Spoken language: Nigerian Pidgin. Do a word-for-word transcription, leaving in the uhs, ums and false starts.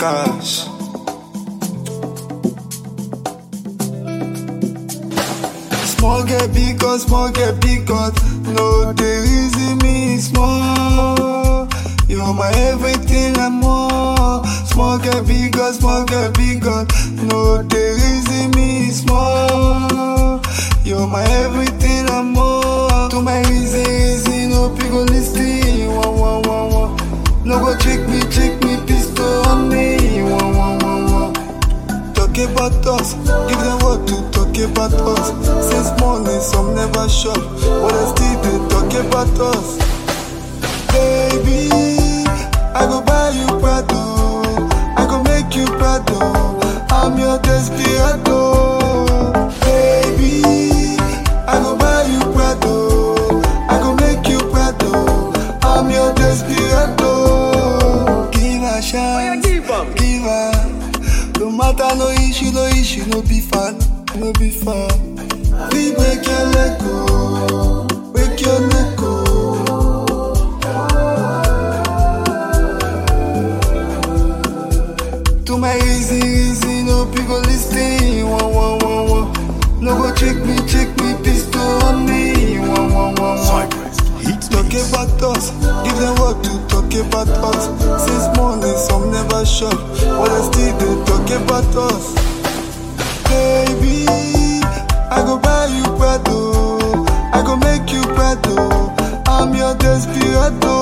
cash. Small get big gun, small get big gun. No, they reason me small. You're my everything and more. Small get big gun, small get big gun. No, they reason me small. You're my everything and more. To my reason, reason, no people listening. One, one, one, one. No go trick me, trick me, pistol on me. One, one, one, one. Talk about us, give them what to talk about us. Since morning, some never shop, but I still they talk about us. Baby, I go buy you Prado, I go make you Prado. I'm your desperado. Baby, I go buy you Prado, I go make you Prado. I'm your desperado. Give her a chance, give her. No matter no issue, no issue, no be fun, no be fun. We break your leg, go, break your neck, go. To my easy, easy, no people listening. One, one, one, one. No go check me, check me, pistol on me. One, one, one, one. Talk about us, give them what to talk about us. Since morning, some never shop, but I still they talk about us. Baby, I go buy you Prado, I go make you Prado. I'm your desperado.